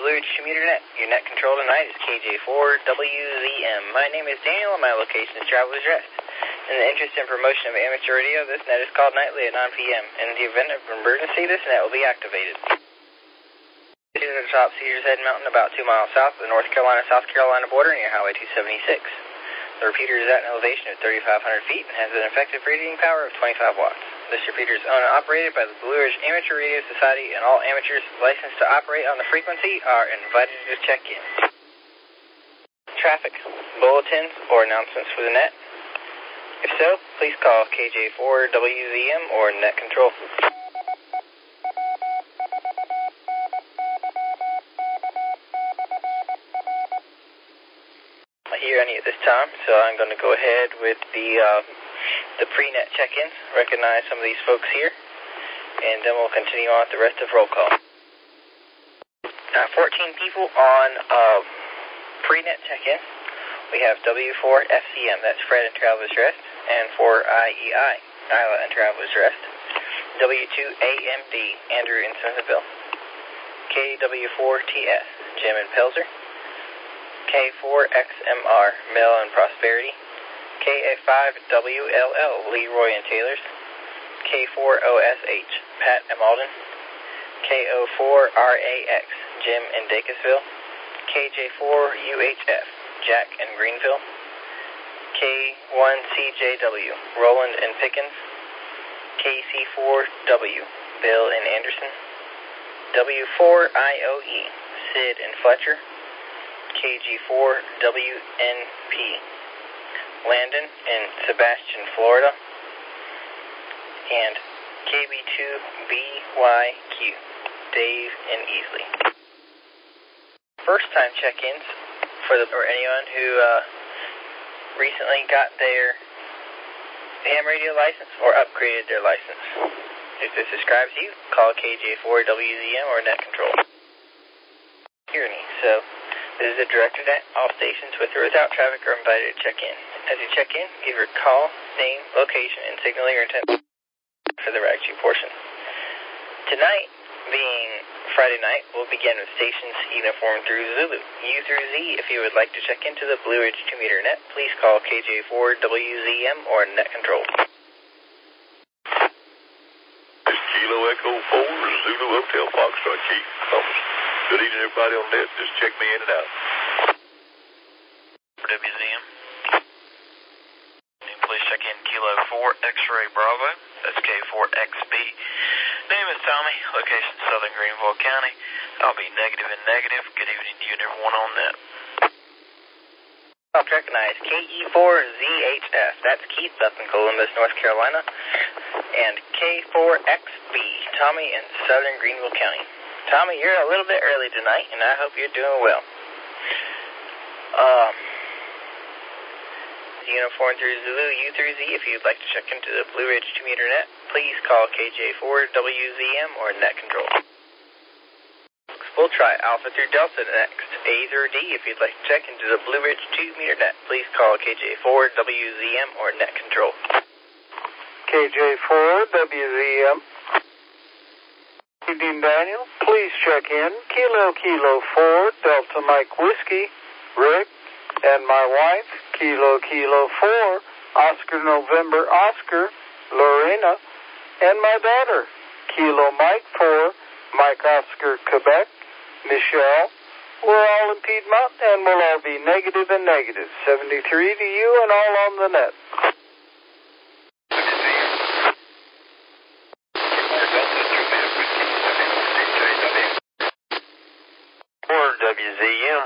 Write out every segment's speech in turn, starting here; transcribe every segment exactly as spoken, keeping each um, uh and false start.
Blue Ridge Commuter Net. Your net control tonight is K J four W Z M. My name is Daniel and my location is Travelers Rest. In the interest and promotion of amateur radio, this net is called nightly at nine p m In the event of emergency, this net will be activated. This is at the top Cedars Head Mountain, about two miles south of the North Carolina-South Carolina border near Highway two seventy-six. The repeater is at an elevation of thirty-five hundred feet and has an effective radiating power of twenty-five watts. This repeater is owned and operated by the Blue Ridge Amateur Radio Society, and all amateurs licensed to operate on the frequency are invited to check in. Traffic, bulletins, or announcements for the net? If so, please call K J four W Z M or Net Control. I hear any at this time, so I'm going to go ahead with the uh, the pre-net check-ins, recognize some of these folks here, and then we'll continue on with the rest of roll call. Uh, fourteen people on uh, pre-net check-in. We have W four F C M, that's Fred and Travelers Rest, and for I E I, Isla and Travelers Rest. W two A M D, Andrew in Smithville. K W four T S, Jim in Pelzer. K four X M R, Mel and Prosperity. K A five W L L, Leroy and Taylors. K four O S H, Pat and Malden. K O four R A X, Jim in Dacusville. K J four U H F, Jack in Greenville. K one C J W, Roland and Pickens. K C four W, Bill in Anderson. W four I O E, Sid in Fletcher. K G four W N P, Landon in Sebastian, Florida. And K B two B Y Q, Dave in Easley. First time check-ins for the or anyone who uh, recently got their ham radio license or upgraded their license. If this describes you, call K J four W Z M or Net Control. Hearing, so this is a directed at all stations with or without traffic are invited to check in. As you check in, give your call, name, location, and signal your intent for the rag sheet portion. Tonight, being Friday night, we'll begin with stations uniform through Zulu. U through Z, if you would like to check into the Blue Ridge Commuter Net, please call K J four W Z M or Net Control. Kilo Echo four, Zulu Hotel Foxtrot Chief. Office. Good evening, everybody on net. Just check me in and out. W Z M. Please check in Kilo four X-Ray Bravo. That's K four X B. Name is Tommy. Location Southern Greenville County. I'll be negative and negative. Good evening to you and everyone on net. I'll recognize K E four Z H F. That's Keith up in Columbus, North Carolina. And K four X B, Tommy in Southern Greenville County. Tommy, you're a little bit early tonight, and I hope you're doing well. Um, uniform through Zulu, U through Z, if you'd like to check into the Blue Ridge Commuter Net, please call K J four W Z M or Net Control. We'll try Alpha through Delta next. A through D, if you'd like to check into the Blue Ridge two meter net, please call K J four W Z M or Net Control. K J four W Z M. Dean Daniel, please check in. Kilo Kilo four, Delta Mike Whiskey, Rick, and my wife, Kilo Kilo four, Oscar November Oscar, Lorena, and my daughter, Kilo Mike four, Mike Oscar Quebec, Michelle. We're all in Piedmont, and we'll all be negative and negative. seventy-three to you and all on the net. W Z M.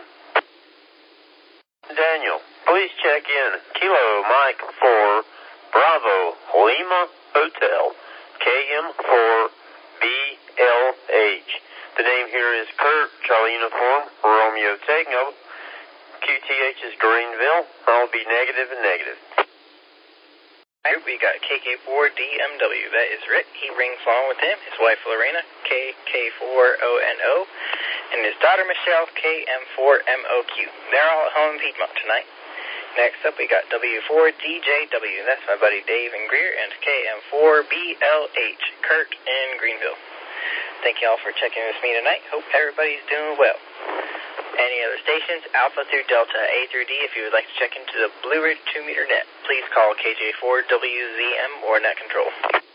Daniel, please check in. Kilo Mike four, Bravo Lima Hotel, K M four B L H. The name here is Kurt, Charlie Uniform, Romeo Tango. Q T H is Greenville. I'll be negative and negative. Here we got K K four D M W. That is Rick. He rings along with him, his wife Lorena, K K four O N O, and his daughter Michelle, K M four M O Q. They're all at home in Piedmont tonight. Next up, we got W four D J W. That's my buddy Dave in Greer, and K M four B L H, Kurt in Greenville. Thank you all for checking with me tonight. Hope everybody's doing well. Any other stations, Alpha through Delta, A through D, if you would like to check into the Blue Ridge two meter net, please call K J four W Z M or net control.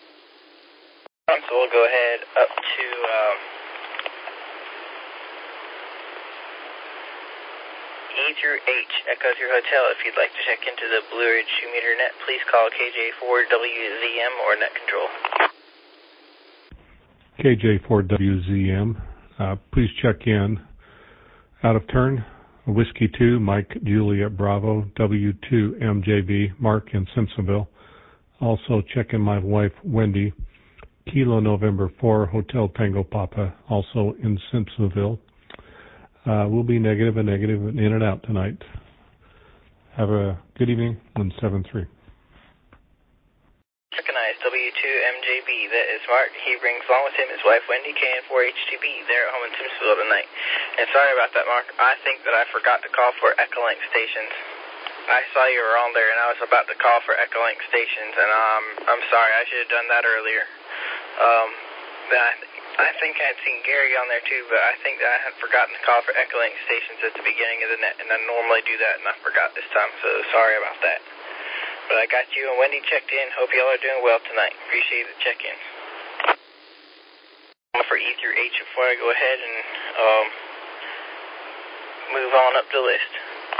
So we'll go ahead up to um, E through H, Echo through Hotel. If you'd like to check into the Blue Ridge two meter net, please call K J four W Z M or net control. K J four W Z M, uh, please check in. Out of turn, Whiskey two, Mike Juliet Bravo, W two M J B, Mark in Simpsonville. Also check in my wife Wendy, Kilo November four, Hotel Tango Papa, also in Simpsonville. Uh, we'll be negative and negative and in and out tonight. Have a good evening on seven three. Recognize W two M J B, that is Mark. He brings along with him his wife Wendy, K N four H T B. They're at home in Simpsonville tonight. And sorry about that, Mark. I think that I forgot to call for Echolink stations. I saw you were on there, and I was about to call for Echolink stations, and um, I'm sorry. I should have done that earlier. Um, I, I think I had seen Gary on there too, but I think that I had forgotten to call for Echolink stations at the beginning of the net, and I normally do that, and I forgot this time, so sorry about that. But I got you and Wendy checked in. Hope y'all are doing well tonight. Appreciate the check-in. For E through H before I go ahead and um, move on up the list.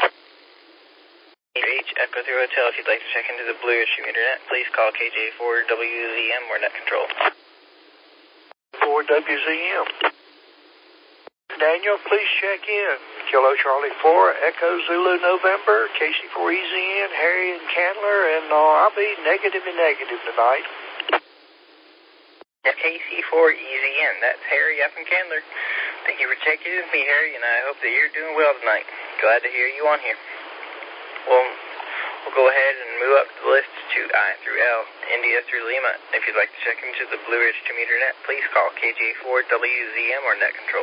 E through H, Echo through Hotel. If you'd like to check into the Blue Ridge two meter net, please call K J four W Z M or net control. four W Z M. Daniel, please check in. Kilo Charlie four, Echo Zulu November, K C four E Z N, Harry and Candler, and uh, I'll be negative and negative tonight. Yeah, K C four E Z N, that's Harry up in Candler. Thank you for checking in with me, Harry, and I hope that you're doing well tonight. Glad to hear you on here. Well, we'll go ahead and move up the list to I through L, India through Lima. If you'd like to check into the Blue Ridge two meter net, please call K J four W Z M or net control.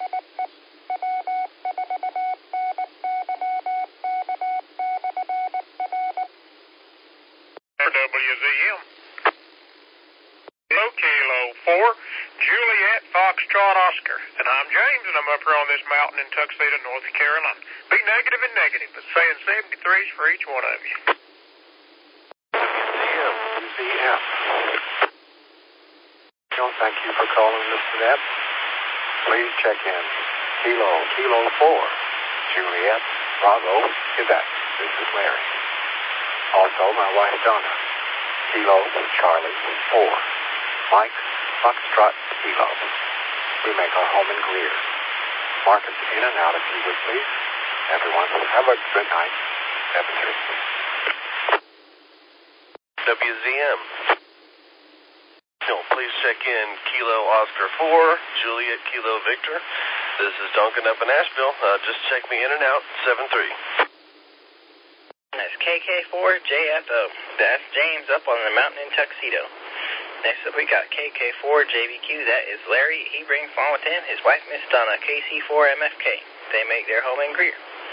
W Z M. Hello, Kilo four, Juliet Foxtrot Oscar, and I'm James, and I'm up here on this mountain in Tuxedo, North Carolina. Be negative and negative, but saying seventy-threes for each one of you. W Z M. Well, thank you for calling Mister Net. Please check in. Kilo, Kilo four, Juliet, Bravo, Quebec. This is Larry. Also, my wife Donna. Kilo, Charlie, four. Mike, Foxtrot, Kilo. We make our home in Greer. Mark us in and out if you would, please. Everyone, have a good night. seven three. W Z M. No, please check in Kilo Oscar four, Juliet Kilo Victor. This is Duncan up in Asheville. Uh, just check me in and out, seven three. That's K K four J F O. That's James up on the mountain in Tuxedo. Next up we got K K four J B Q. That is Larry. He brings along with him his wife Miss Donna, K C four M F K. They make their home in Greer.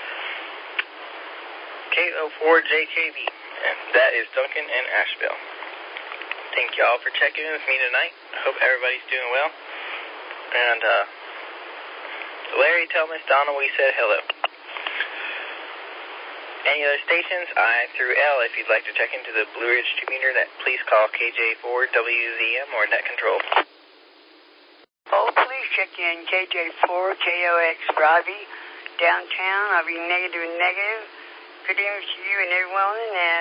K O four J K B. And that is Duncan in Asheville. Thank y'all for checking in with me tonight. I hope everybody's doing well. And uh, Larry, tell Miss Donna we said hello. Any other stations, I through L, if you'd like to check into the Blue Ridge two meter net, please call K J four W Z M or net control. Oh, please check in K J four K O X Robbie, downtown. I'll be negative and negative. Good evening to you and everyone on the net.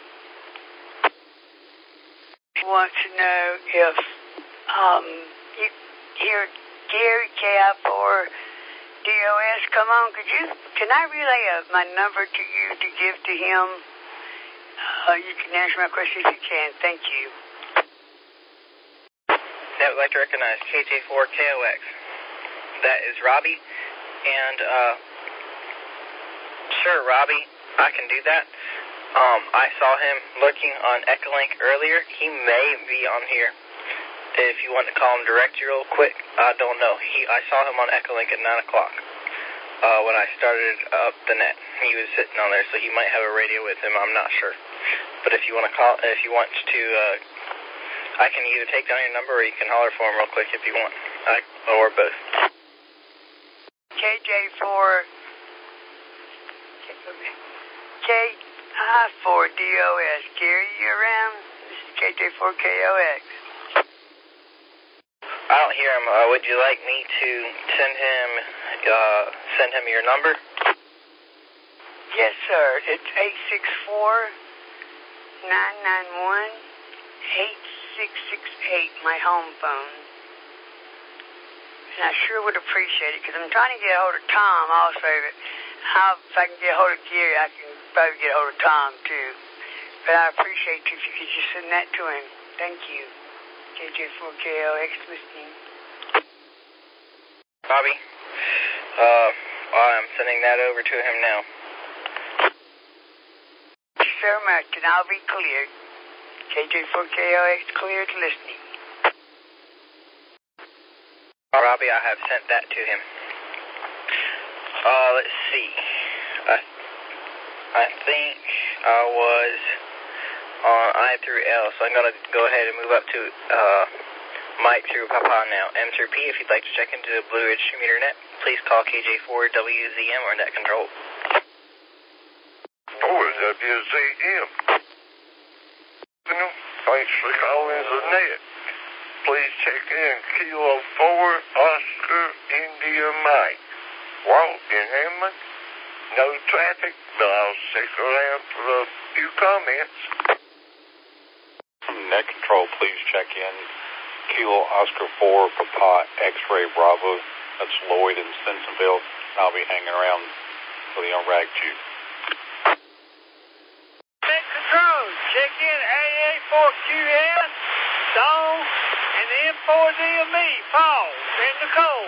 Wants to know if um you hear Gary K I four D O S, come on, could you, can I relay uh, my number to you to give to him? Uh, you can answer my question if you can. Thank you. I would like to recognize K J four K O X. That is Robbie. And, uh, sure, Robbie, I can do that. Um, I saw him looking on Echolink earlier. He may be on here. If you want to call him direct real quick, I don't know. He, I saw him on Echolink at nine o'clock uh, when I started up the net. He was sitting on there, so he might have a radio with him. I'm not sure. But if you want to call, if you want to, uh, I can either take down your number or you can holler for him real quick if you want. I, or both. K J four, K I four D O S. Gary, you around? This is K J four K O X. I don't hear him. Uh, would you like me to send him, uh, send him your number? Yes, sir. It's eight six four, nine nine one, eight six six eight, my home phone. And I sure would appreciate it, because I'm trying to get a hold of Tom also. But I'll, if I can get a hold of Gary, I can probably get a hold of Tom, too. But I appreciate you if you could just send that to him. Thank you. K J four K O X listening. Bobby, uh, I'm sending that over to him now. Thank you so much, and I'll be cleared. K J four K O X cleared listening. Robbie, I have sent that to him. Uh, let's see. I, I think I was on I through L, so I'm going to go ahead and move up to uh, Mike through Papa now. M through P, if you'd like to check into the Blue Ridge Meter Net, please call K J four W Z M or Net Control. four W Z M. Thanks for calling the net. Please check in Kilo four Oscar India Mike. Walt in Hammond. No traffic, but I'll stick around for a few comments. Net Control, please check in Kilo Oscar four Papa X-Ray Bravo. That's Lloyd in Simpsonville. I'll be hanging around for the on rag tube. Net Control, check in A A four Q S, Dawn, and the M four Z of me, Paul, and Nicole.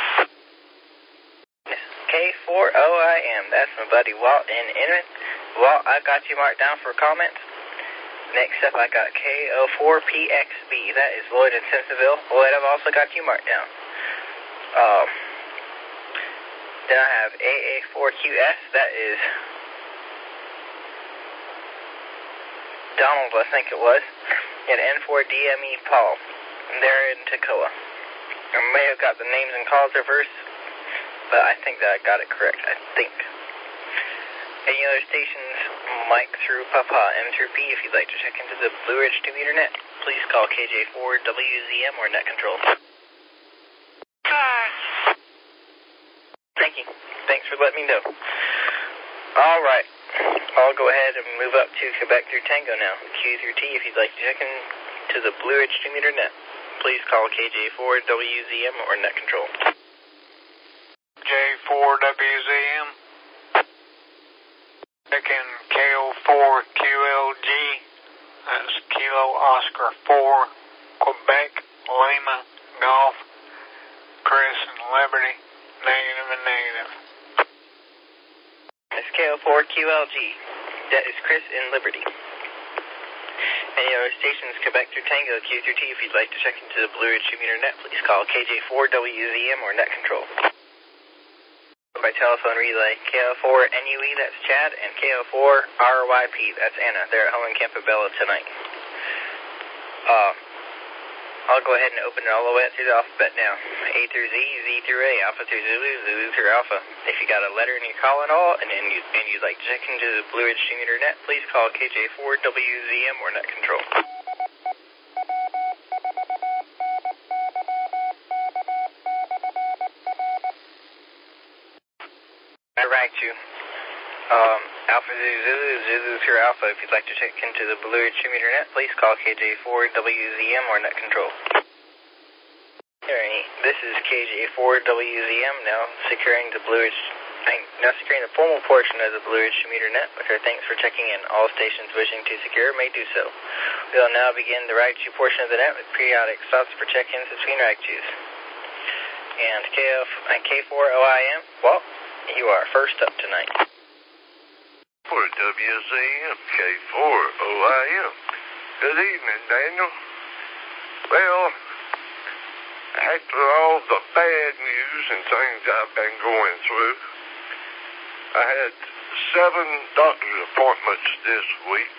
K four O I M, that's my buddy Walt in Inman. Walt, I got you marked down for comments. Next up, I got K O four P X B, that is Lloyd in Simpsonville. Lloyd, I've also got you marked down. Um, then I have A A four Q S, that is Donald, I think it was, and N four D M E Paul. They're in Toccoa. I may have got the names and calls reversed, but I think that I got it correct, I think. Any other stations, Mike through Papa, M through P, if you'd like to check into the Blue Ridge two meter net, please call K J four W Z M or Net Control. Thank you. Thanks for letting me know. All right. I'll go ahead and move up to Quebec through Tango now. Q through T, if you'd like to check into the Blue Ridge two meter net, please call K J four W Z M or Net Control. J four W Z M. Checking K O four Q L G. That's Kilo Oscar four, Quebec, Lima, Golf, Chris and Liberty, negative and negative. That's K O four Q L G. That is Chris in Liberty. Any other stations, Quebec through Tango, Q through T, if you'd like to check into the Blue Ridge two meter net, please call K J four W Z M or Net Control. By telephone relay, K O four N U E, that's Chad, and K O four R Y P, that's Anna. They're at home in Campobello tonight. Uh, I'll go ahead and open it all the way up through the alphabet now. A through Z, Z through A, Alpha through Zulu, Zulu through Alpha. If you got a letter in your call at all, and, and, you, and you'd like to check into the Blue Ridge two meter net, please call K J four W Z M or Net Control. I ragged you. Um, Alpha Zulu, Zulu, Zulu through Alpha. If you'd like to check into the Blue Ridge two meter net, please call K J four W Z M or Net Control. Alright, this is K J four W Z M now securing the Blue Ridge, now securing the formal portion of the Blue Ridge two meter net with our thanks for checking in. All stations wishing to secure may do so. We will now begin the rag two portion of the net with periodic stops for check-ins between rag twos. And K four O I M, well, you are first up tonight. For W Z M, K four O I M. Good evening, Daniel. Well, after all the bad news and things I've been going through, I had seven doctor's appointments this week.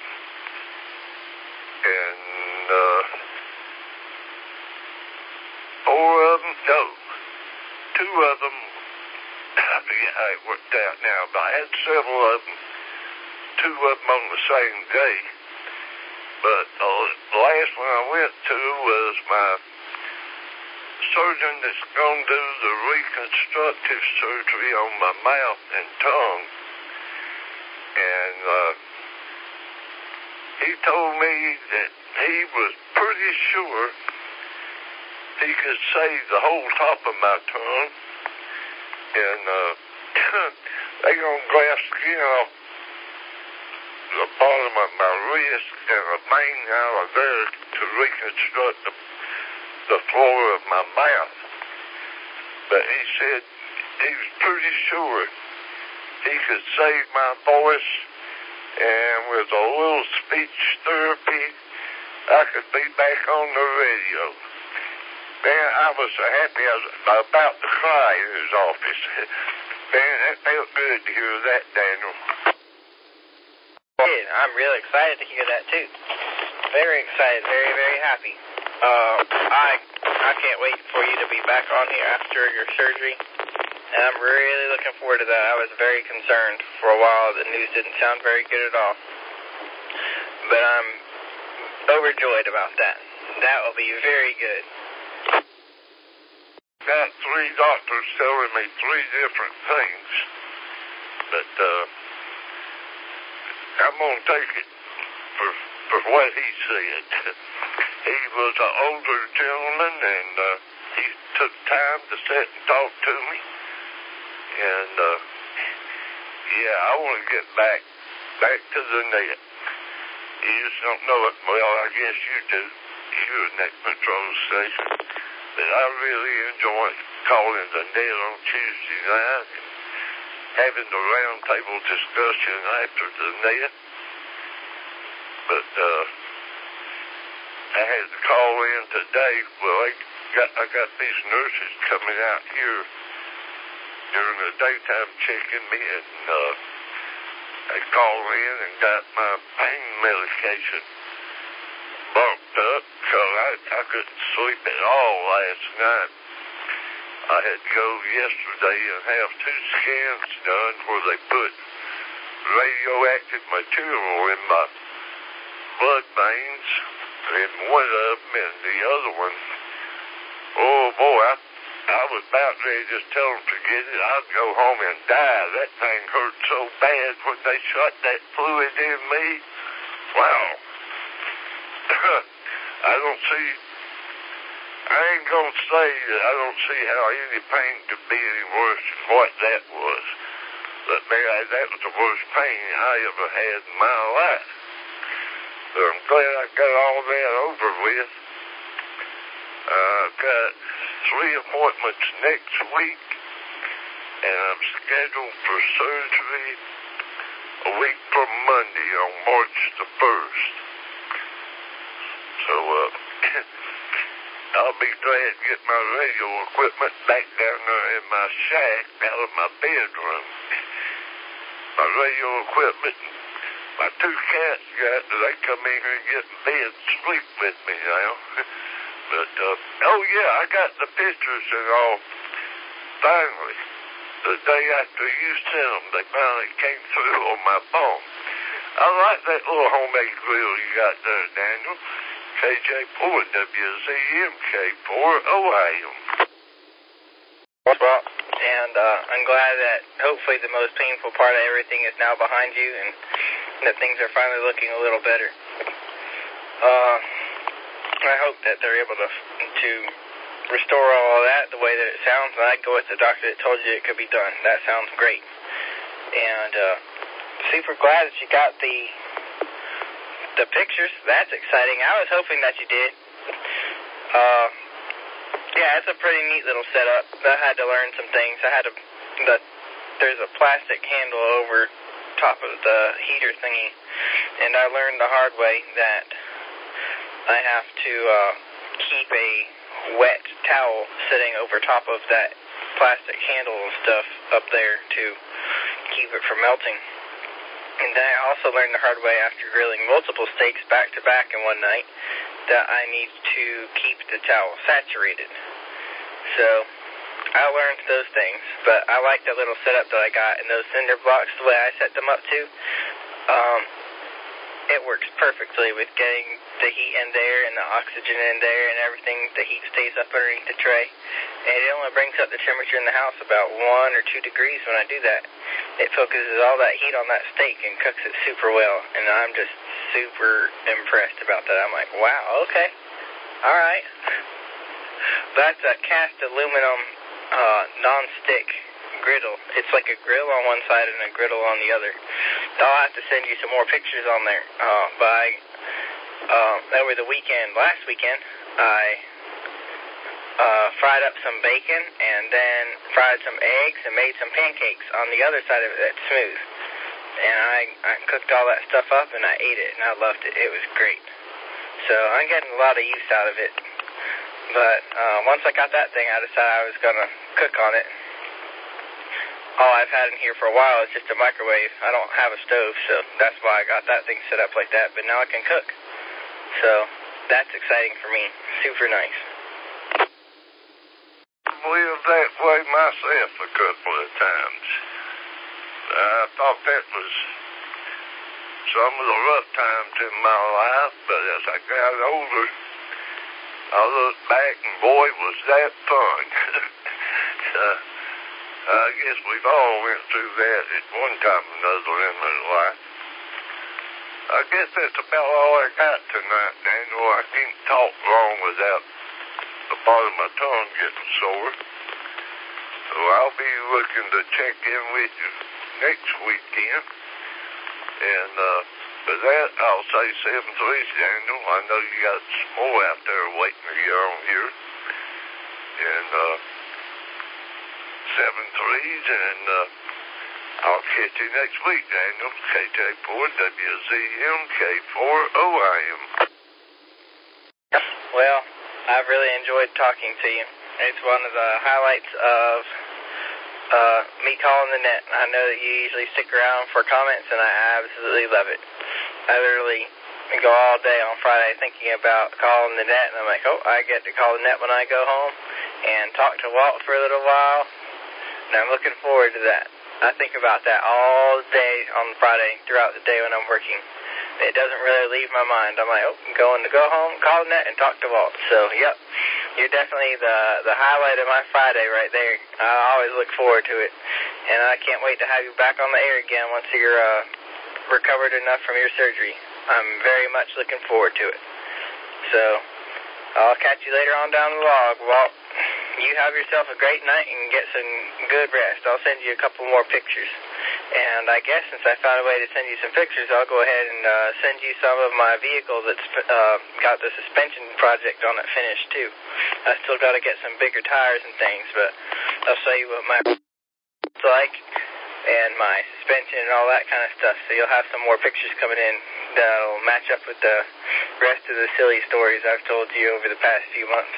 And uh, four of them no, two of them, I forget how it worked out now, but I had several of them, two of them on the same day. But uh, the last one I went to was my surgeon that's going to do the reconstructive surgery on my mouth and tongue. And uh, he told me that he was pretty sure he could save the whole top of my tongue. And uh, they're going to graft skin off the bottom of my wrist and a vein out of there to reconstruct the, the floor of my mouth. But he said he was pretty sure he could save my voice, and with a little speech therapy, I could be back on the radio. Man, I was so happy I was about to cry in his office. Man, that felt good to hear that, Daniel. I'm really excited to hear that too. Very excited, very, very happy. Uh, I I can't wait for you to be back on here after your surgery. And I'm really looking forward to that. I was very concerned for a while. The news didn't sound very good at all. But I'm overjoyed about that. That will be very good. Got three doctors telling me three different things. But, uh, I'm going to take it for, for what he said. He was an older gentleman, and uh, he took time to sit and talk to me. And, uh, yeah, I want to get back, back to the net. You just don't know it. Well, I guess you do. You're a net control station. But I really enjoy calling the net on Tuesday night and having the round table discussion after the net. But, uh, I had to call in today. Well, I got, I got these nurses coming out here during the daytime checking me, and, uh, I called in and got my pain medication bumped up because I, I couldn't sleep at all last night. I had to go yesterday and have two scans done where they put radioactive material in my blood veins, and one of them and the other one, oh boy, I, I was about ready to just tell them to forget it. I'd go home and die. That thing hurt so bad when they shot that fluid in me. Wow. I don't see, I ain't gonna say that I don't see how any pain could be any worse than what that was. But man, that was the worst pain I ever had in my life. But I'm glad I got all that over with. Uh, I've got three appointments next week, and I'm scheduled for surgery a week from Monday on March the first. So, uh, I'll be glad to get my radio equipment back down there in my shack out of my bedroom. My radio equipment, my two cats got, they come in here and get in bed and sleep with me now. But, uh, oh yeah, I got the pictures and all. Finally, the day after you sent them, they finally came through on my phone. I like that little homemade grill you got there, Daniel. K J four W Z M K four O I M. Well, and uh, I'm glad that hopefully the most painful part of everything is now behind you and that things are finally looking a little better. Uh, I hope that they're able to to restore all of that the way that it sounds, and I'd go with the doctor that told you it could be done. That sounds great. And uh, super glad that you got the the pictures. That's exciting. I was hoping that you did. Uh, yeah, it's a pretty neat little setup. I had to learn some things. I had to, the, there's a plastic handle over top of the heater thingy, and I learned the hard way that I have to uh, keep a wet towel sitting over top of that plastic handle and stuff up there to keep it from melting. And then I also learned the hard way after grilling multiple steaks back to back in one night that I need to keep the towel saturated. So I learned those things, but I like the little setup that I got in those cinder blocks, the way I set them up too. Um, it works perfectly with getting the heat in there and the oxygen in there and everything. The heat stays up underneath the tray, and it only brings up the temperature in the house about one or two degrees when I do that. It focuses all that heat on that steak and cooks it super well, and I'm just super impressed about that. I'm like, wow, okay, all right. That's a cast aluminum uh, non-stick griddle. It's like a grill on one side and a griddle on the other. I'll have to send you some more pictures on there. Uh, but I, uh, over the weekend, last weekend, I uh, fried up some bacon and then fried some eggs and made some pancakes on the other side of it that's smooth. And I, I cooked all that stuff up and I ate it and I loved it. It was great. So I'm getting a lot of use out of it. But uh, once I got that thing, I decided I was going to cook on it. All I've had in here for a while is just a microwave. I don't have a stove, so that's why I got that thing set up like that. But now I can cook. So that's exciting for me. Super nice. I've lived that way myself a couple of times. I thought that was some of the rough times in my life, but as I got older, I looked back and boy, was that fun. uh, I guess we've all went through that at one time or another in our life. I guess that's about all I got tonight, Daniel. I can't talk long without the part of my tongue getting sore. So I'll be looking to check in with you next weekend. And uh, for that, I'll say seven three, Daniel. I know you got some more out there waiting to get on here. And uh, seven threes, and uh, I'll catch you next week, Daniel. K J four W Z M K four O I M. Well, I've really enjoyed talking to you. It's one of the highlights of uh, me calling the net. I know that you usually stick around for comments, and I absolutely love it. I literally go all day on Friday thinking about calling the net, and I'm like, oh, I get to call the net when I go home and talk to Walt for a little while, and I'm looking forward to that. I think about that all day on Friday throughout the day when I'm working. It doesn't really leave my mind. I'm like, oh, I'm going to go home, call the net, and talk to Walt. So, yep, you're definitely the the highlight of my Friday right there. I always look forward to it, and I can't wait to have you back on the air again once you're uh, recovered enough from your surgery. I'm very much looking forward to it. So, I'll catch you later on down the log, Walt. You have yourself a great night and get some good rest. I'll send you a couple more pictures. And I guess since I found a way to send you some pictures, I'll go ahead and uh, send you some of my vehicle that's uh, got the suspension project on it finished, too. I still got to get some bigger tires and things, but I'll show you what my it's like and my suspension and all that kind of stuff. So you'll have some more pictures coming in that'll match up with the rest of the silly stories I've told you over the past few months.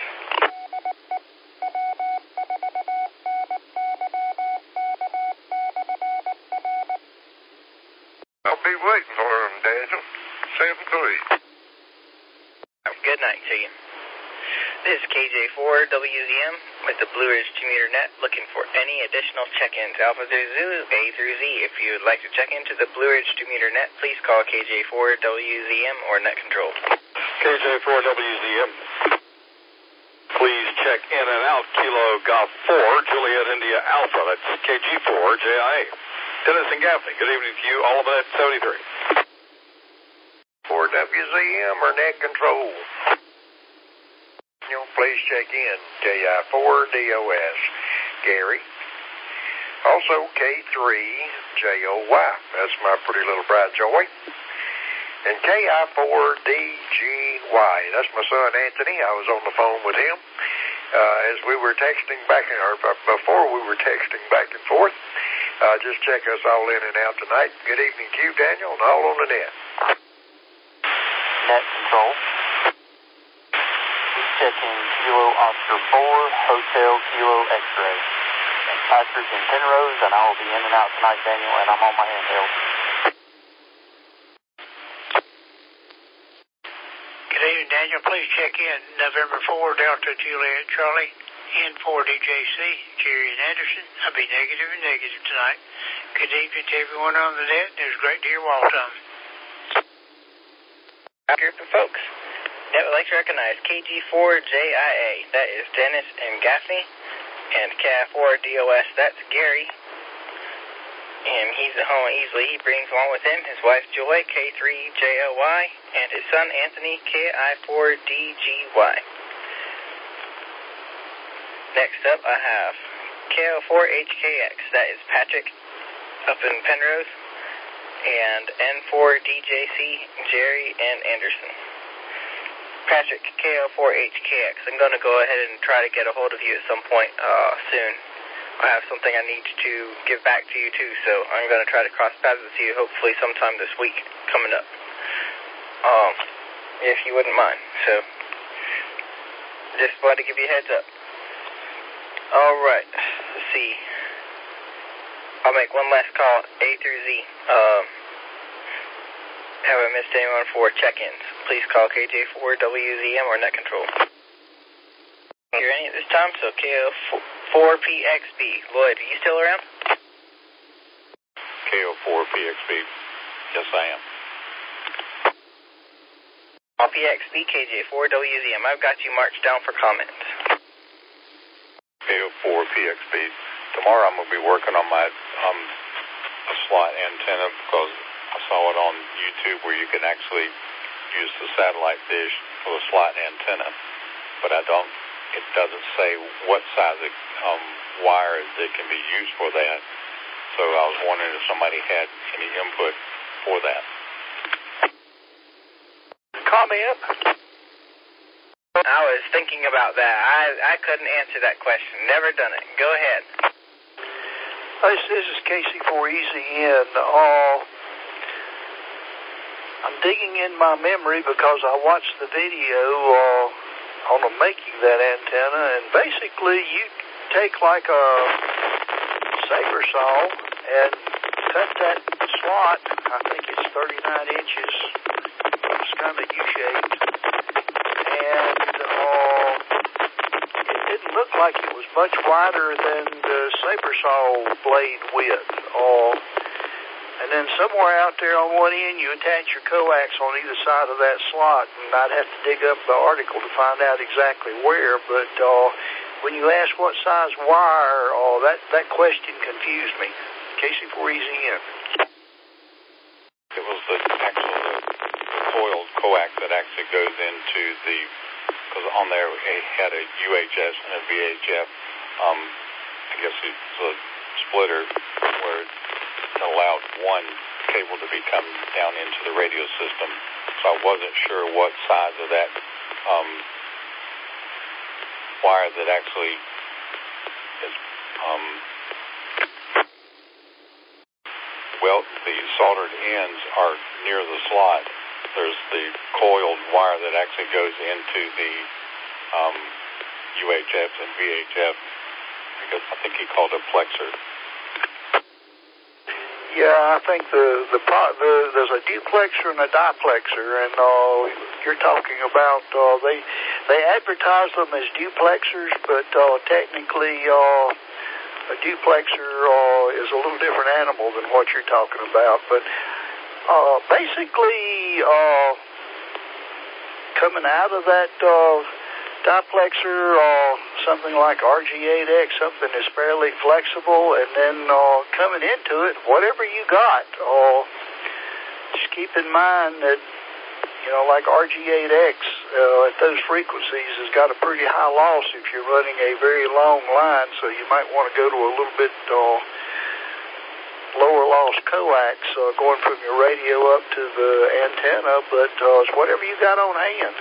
I'll be waiting for him, Daniel. seven three. Good night to you. This is K J four W Z M with the Blue Ridge two meter net looking for any additional check-ins. Alpha through Zulu, A through Z. If you would like to check into the Blue Ridge two meter net, please call K J four W Z M or Net Control. K J four W Z M. Please check in and out Kilo Golf four, Juliet India Alpha. That's K G four J I A. Dennis and Gaffney, good evening to you. All of that seventy-three. four W Z M or Net Control. Please check in K I four D O S. Gary. Also K three J O Y. That's my pretty little bride Joy. And K I four D G Y. That's my son Anthony. I was on the phone with him uh, as we were texting back, or before we were texting back and forth. Uh, just check us all in and out tonight. Good evening to you, Daniel, and all on the net. Net Control. Please check in Kilo Oscar four, Hotel Kilo X-Ray. Patrick in Penrose, and I will be in and out tonight, Daniel, and I'm on my handheld. Good evening, Daniel. Please check in November four, Delta Juliet Charlie, N four D J C, Jerry and Anderson. I'll be negative and negative tonight. Good evening to everyone on the net. It was great to hear Walt on. Group of folks. Net would like to recognize K G four J I A. That is Dennis and Gaffney. And K I four D O S, that's Gary. And he's at home easily. He brings along with him his wife Joy, K three J L Y, and his son Anthony, K I four D G Y. Next up, I have K O four H K X. That is Patrick up in Penrose. And N four D J C, Jerry and Anderson. Patrick, K O four H K X. I'm going to go ahead and try to get a hold of you at some point uh, soon. I have something I need to give back to you too, so I'm going to try to cross paths with you hopefully sometime this week coming up. Um, if you wouldn't mind. So, just wanted to give you a heads up. Alright, let's see. I'll make one last call, A through Z. Um, have I missed anyone for check-ins? Please call K J four W Z M or net control. Hear any at this time, so K O four P X B. Lloyd, are you still around? K O four P X B. Yes, I am. P X B, K J four W Z M. I've got you marched down for comments. K O four P X B. Tomorrow I'm going to be working on my um, slot antenna because I saw it on YouTube where you can actually use the satellite dish for the slot antenna, but I don't, it doesn't say what size of um, wire that can be used for that. So I was wondering if somebody had any input for that. Comment? I was thinking about that. I, I couldn't answer that question. Never done it. Go ahead. This, this is K C four E Z N. Uh, I'm digging in my memory because I watched the video uh, on them making that antenna, and basically you take like a saber saw and cut that slot. I think it's thirty-nine inches. It's kind of U-shaped. And uh, it didn't look like it was much wider than the saber saw blade width. Uh, and then somewhere out there on one end, you attach your coax on either side of that slot, and I'd have to dig up the article to find out exactly where. But uh, when you ask what size wire, uh, that, that question confused me. K C four E Z N. It was the actual the, the coiled coax that actually goes into the, because on there it had a U H S and a V H F. Um, I guess it's a splitter where it allowed one cable to be come down into the radio system. So I wasn't sure what size of that um, wire that actually is. Um, well, the soldered ends are near the slot. There's the coiled wire that actually goes into the um, U H F and V H F. Because I think he called it plexer. Yeah, I think the the, the there's a duplexer and a diplexer, and uh, you're talking about uh, they they advertise them as duplexers, but uh, technically uh, a duplexer uh, is a little different animal than what you're talking about. But uh, basically, uh, coming out of that uh, diplexer, uh, something like R G eight X, something is fairly flexible, and then uh, coming into it, whatever you got, uh, just keep in mind that, you know, like R G eight X uh, at those frequencies has got a pretty high loss if you're running a very long line, so you might want to go to a little bit uh, lower loss coax uh, going from your radio up to the antenna, but uh, it's whatever you got on hand.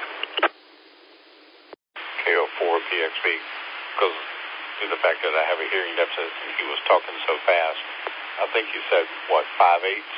K O four P X B, because due to the fact that I have a hearing deficit and he was talking so fast, I think you said, what, five eighths?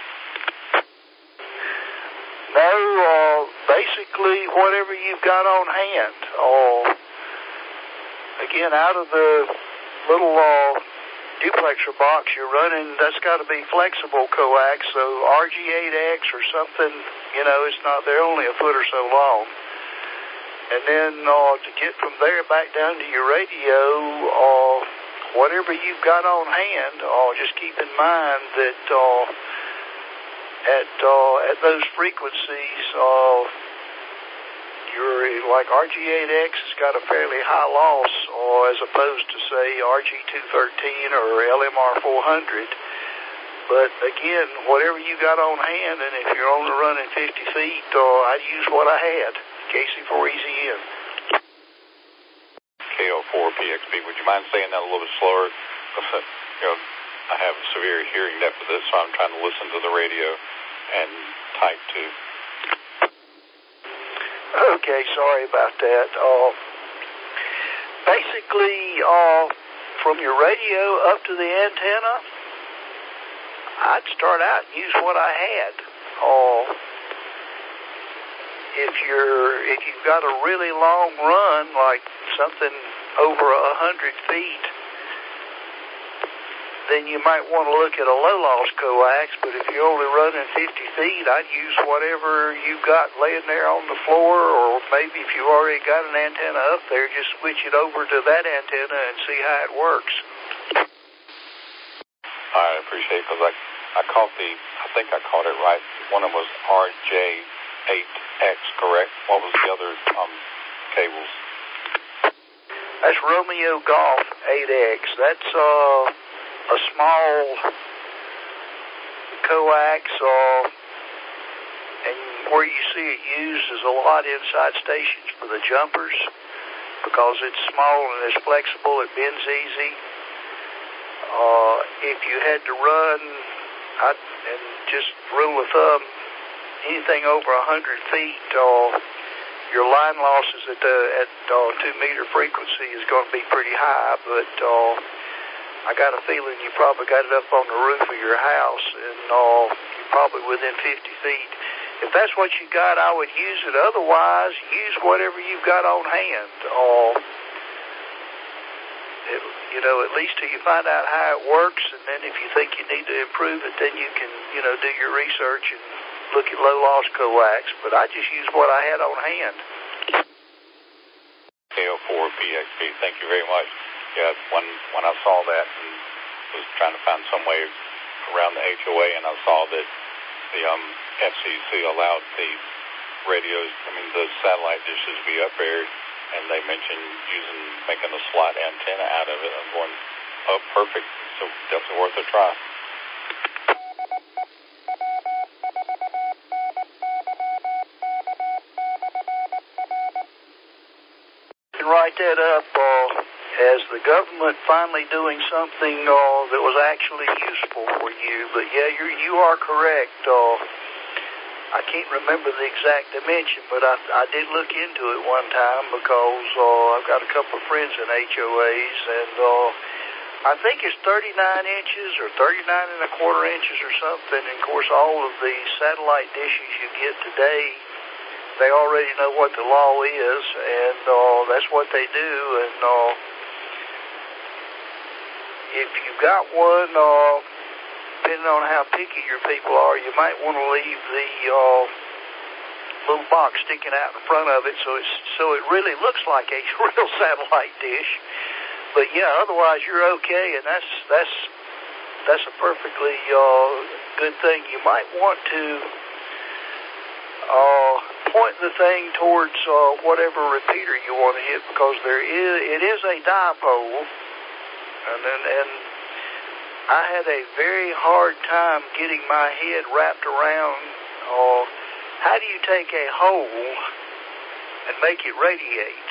No, uh, basically whatever you've got on hand. Uh, again, out of the little uh, duplexer box you're running, that's got to be flexible coax, so R G eight X or something, you know, it's not, they're only a foot or so long. And then uh, to get from there back down to your radio, uh, whatever you've got on hand, uh, just keep in mind that uh, at uh, at those frequencies, uh, your like R G eight X has got a fairly high loss, uh, as opposed to say R G two thirteen or L M R four hundred. But again, whatever you got on hand, and if you're only running fifty feet, uh, I'd use what I had. Casey four E Z N. K O four P X B, would you mind saying that a little bit slower? You know, I have severe hearing deficit, so I'm trying to listen to the radio and type too. Okay, sorry about that. Uh, basically, uh, from your radio up to the antenna, I'd start out and use what I had. Uh, if you're if you've got a really long run, like something over a hundred feet, then you might want to look at a low loss coax. But if you're only running fifty feet, I'd use whatever you've got laying there on the floor, or maybe if you already got an antenna up there, just switch it over to that antenna and see how it works. I appreciate it, because I, I caught the, I think I caught it right. One of them was R J eight X, correct? What was the other um, cables? That's Romeo Golf eight X. That's uh, a small coax, uh, and where you see it used is a lot inside stations for the jumpers, because it's small and it's flexible, it bends easy. Uh, if you had to run, I'd, and just rule of thumb, anything over one hundred feet, uh, your line losses at the at uh, two meter frequency is going to be pretty high. But uh, I got a feeling you probably got it up on the roof of your house, and uh, you're probably within fifty feet. If that's what you got, I would use it. Otherwise, use whatever you've got on hand. Uh, it, you know, at least till you find out how it works, and then if you think you need to improve it, then you can, you know, do your research and look at low loss coax. But I just used what I had on hand. K O four P X B, thank you very much. Yeah, when when I saw that and was trying to find some way around the H O A, and I saw that the um, F C C allowed the radios, I mean the satellite dishes to be up aired, and they mentioned using, making a slot antenna out of it. I'm going, oh, perfect. So definitely worth a try. You can write that up uh, as the government finally doing something uh, that was actually useful for you. But yeah, you you are correct. Uh, I can't remember the exact dimension, but I, I did look into it one time, because uh, I've got a couple of friends in H O As, and uh, I think it's thirty-nine inches or thirty-nine and a quarter inches or something. And of course, all of the satellite dishes you get today, they already know what the law is, and uh, that's what they do. And uh, if you've got one, uh, depending on how picky your people are, you might want to leave the uh, little box sticking out in front of it, so it's so it really looks like a real satellite dish. But yeah, otherwise you're okay, and that's that's that's a perfectly uh, good thing. You might want to uh, point the thing towards uh, whatever repeater you want to hit, because there is it is a dipole, and then and I had a very hard time getting my head wrapped around uh, how do you take a hole and make it radiate.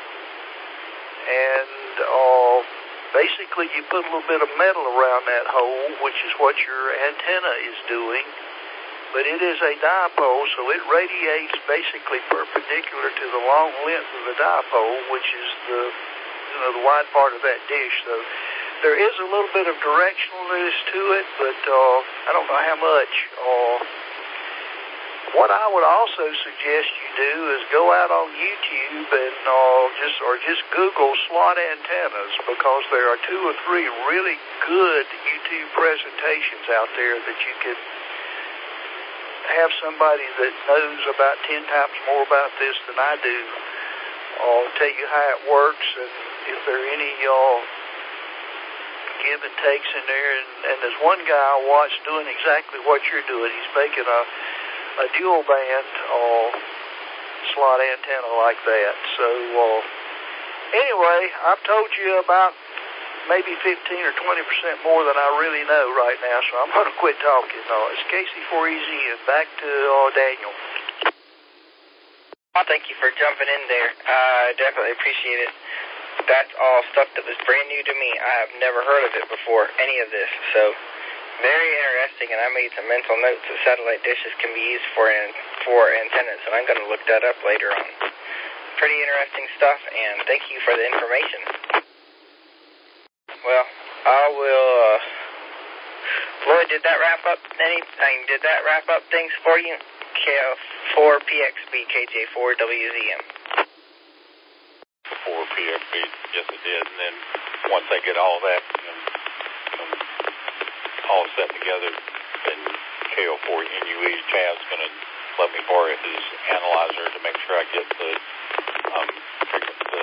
And uh, basically you put a little bit of metal around that hole, which is what your antenna is doing, but it is a dipole, so it radiates basically perpendicular to the long length of the dipole, which is the, you know, the wide part of that dish. So there is a little bit of directionalness to it, but uh, I don't know how much. Uh, What I would also suggest you do is go out on YouTube and uh, just or just Google slot antennas, because there are two or three really good YouTube presentations out there that you could have somebody that knows about ten times more about this than I do uh, tell you how it works and if there are any uh, give and takes in there. And, and there's one guy I watched doing exactly what you're doing. He's making a, a dual band uh, slot antenna like that. So uh, anyway, I've told you about maybe fifteen or twenty percent more than I really know right now, so I'm going to quit talking. Uh, it's Casey four E Z and back to uh, Daniel. Well, thank you for jumping in there. I uh, definitely appreciate it. That's all stuff that was brand new to me. I have never heard of it before, any of this. So, very interesting, and I made some mental notes that satellite dishes can be used for an, for antennas, and I'm going to look that up later on. Pretty interesting stuff, and thank you for the information. Well, I will, uh, Lloyd, did that wrap up any, I mean, did that wrap up things for you? K F four P X B, K J four W Z M. four P X B, yes it did, and then once I get all that um, um, all set together, then K O four N U E, Chad's going to let me borrow his analyzer to make sure I get the, um, the,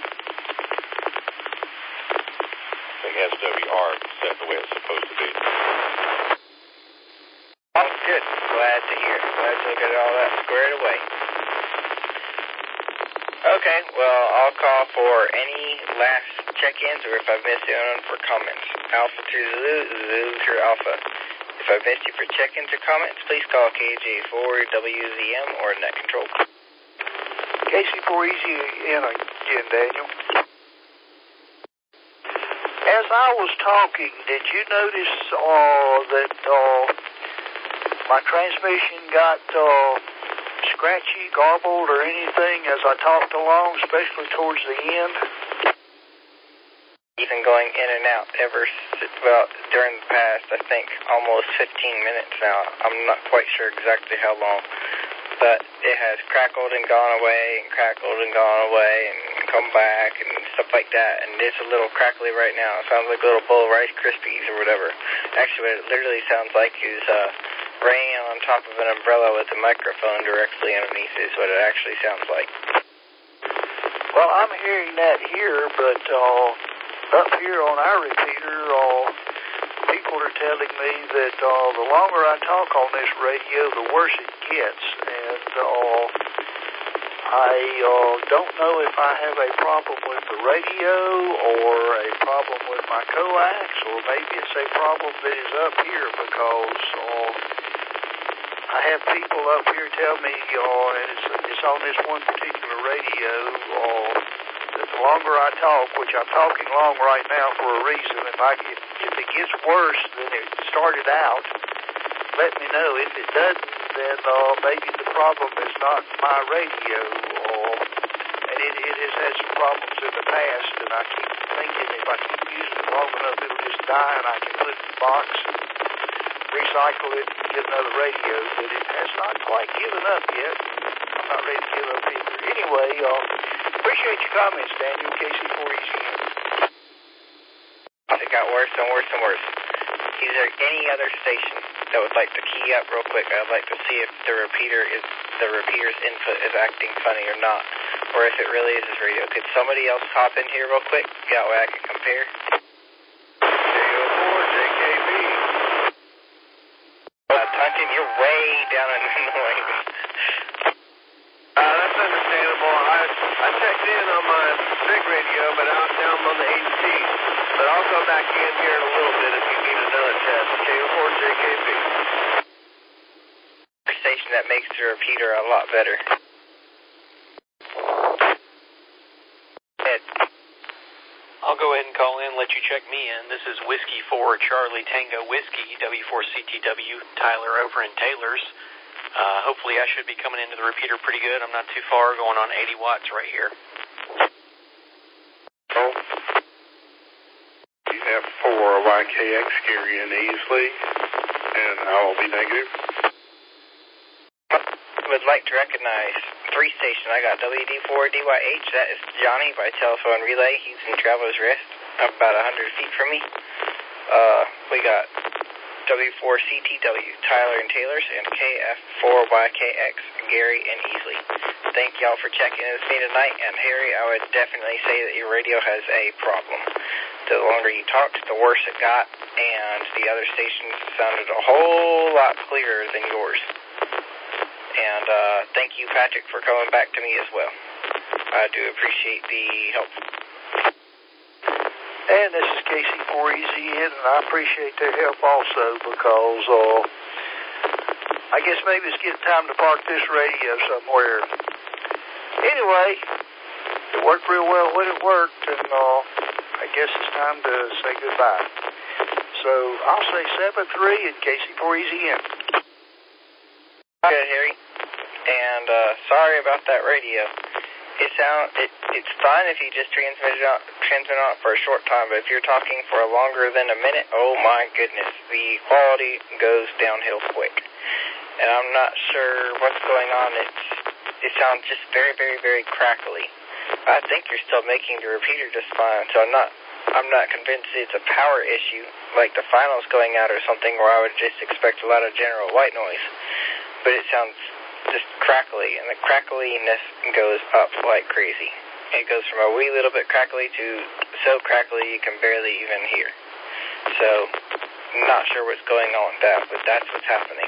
the S W R set the way it's supposed to be. Oh, good. Glad to hear. Glad to get all that squared away. Okay, well, I'll call for any last check-ins, or if I've missed anyone for comments. Alpha through Zulu, Zulu through Alpha. If I've missed you for check-ins or comments, please call K J four W Z M or Net Control. K C four E Z in again, Daniel. As I was talking, did you notice uh, that uh, my transmission got uh, scratchy, garbled, or anything as I talked along, especially towards the end? Even going in and out ever, well, during the past, I think, almost fifteen minutes now. I'm not quite sure exactly how long, but it has crackled and gone away, and crackled and gone away, and come back, and stuff like that. And it's a little crackly right now. It sounds like a little bowl of Rice Krispies or whatever. Actually, what it literally sounds like is uh, rain on top of an umbrella with a microphone directly underneath is what it actually sounds like. Well, I'm hearing that here, but uh, up here on our repeater, uh, people are telling me that uh, the longer I talk on this radio, the worse it gets. And uh, I uh, don't know if I have a problem with the radio or a problem with my coax, or maybe it's a problem that is up here, because uh, I have people up here tell me, uh, and it's, it's on this one particular radio, uh, that the longer I talk, which I'm talking long right now for a reason, if, I, if, if it gets worse than it started out, let me know. If it doesn't, then uh, maybe the problem is not my radio, uh, and it, it has had some problems in the past, and I keep thinking if I keep using it long enough, it'll just die, and I can put it in the box and recycle it and get another radio, but it has not quite given up yet. I'm not ready to give up either. Anyway, uh, appreciate your comments, Daniel. K C four E Z M. It got worse and worse and worse. Is there any other station that would like to key up real quick? I'd like to see if the repeater is the repeater's input is acting funny or not, or if it really is his radio. Could somebody else hop in here real quick? That way I can compare. K O four J K B. Uh, Tonkin, you're way down in the noise. Uh, that's understandable. I I checked in on my big radio, but I'm down on the H T. But I'll go back in here in a little bit if you need another test. K O four J K B. Station that makes the repeater a lot better. Ed. I'll go ahead and call in, let you check me in. This is Whiskey four Charlie Tango Whiskey, W four C T W, Tyler over in Taylor's. Uh, hopefully I should be coming into the repeater pretty good. I'm not too far, going on eighty watts right here. Oh. F four Y K X carry in easily, and I will be negative. Would like to recognize three station. I got W D four D Y H. That is Johnny by telephone relay. He's in Traveler's Rest, about one hundred feet from me. Uh, we got W four C T W, Tyler and Taylor's, and K F four Y K X, Gary and Easley. thank y'all for checking in with me tonight. And Harry, I would definitely say that your radio has a problem. The longer you talked, the worse it got, and the other stations sounded a whole lot clearer than yours. And uh, thank you, Patrick, for coming back to me as well. I do appreciate the help. And this is K C four E Z N, and I appreciate their help also because uh, I guess maybe it's getting time to park this radio somewhere. Anyway, it worked real well when it worked, and uh, I guess it's time to say goodbye. So I'll say seven three and K C four E Z N. Good, Harry. And uh, sorry about that radio. It sound it it's fine if you just transmit it on, transmit on it for a short time, but if you're talking for longer than a minute, oh my goodness, the quality goes downhill quick. And I'm not sure what's going on. It's it sounds just very, very, very crackly. I think you're still making the repeater just fine, so I'm not I'm not convinced it's a power issue, like the finals going out or something, where I would just expect a lot of general white noise. But it sounds just crackly, and the crackliness goes up like crazy. It goes from a wee little bit crackly to so crackly you can barely even hear. So, not sure what's going on with that, but that's what's happening.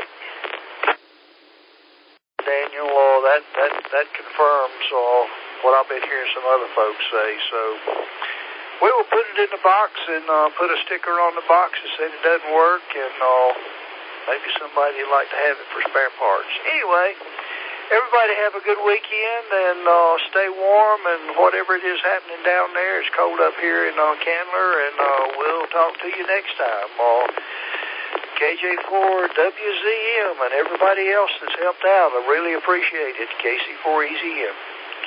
Daniel, uh, that, that, that confirms uh, what I've been hearing some other folks say. So we will put it in the box and uh, put a sticker on the box that said it doesn't work, and uh, maybe somebody would like to have it for spare parts. Anyway, everybody have a good weekend, and uh, stay warm, and whatever it is happening down there, it's cold up here in uh, Candler, and uh, we'll talk to you next time. Uh, K J four W Z M and everybody else that's helped out, I really appreciate it. K C four E Z M.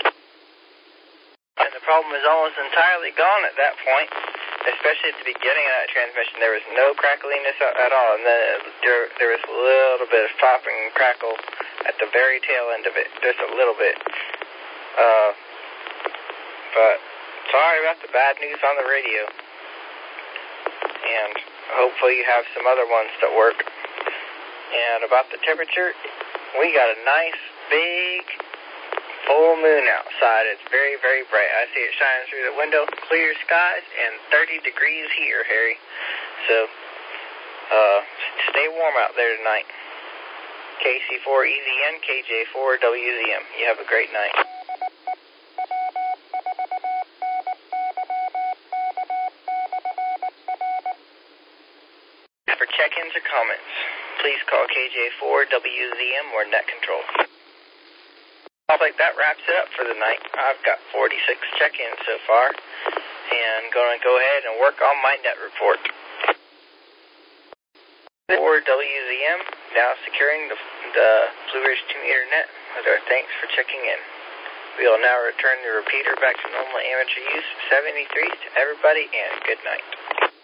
And the problem is almost entirely gone at that point, especially at the beginning of that transmission. There was no crackliness at all, and then there, there was a little bit of popping and crackle at the very tail end of it, just a little bit. Uh, but sorry about the bad news on the radio, and hopefully you have some other ones that work. And about the temperature, we got a nice big full moon outside. It's very, very bright. I see it shining through the window, clear skies, and thirty degrees here, Harry. So, uh, stay warm out there tonight. K C four E Z N, K J four W Z M. You have a great night. For check-ins or comments, please call K J four W Z M or Net Control. I think that wraps it up for the night. I've got forty-six check-ins so far, and going to go ahead and work on my net report. four W Z M, now securing the, the Blue Ridge two meter net with our thanks for checking in. We will now return the repeater back to normal amateur use. seventy-three to everybody, and good night.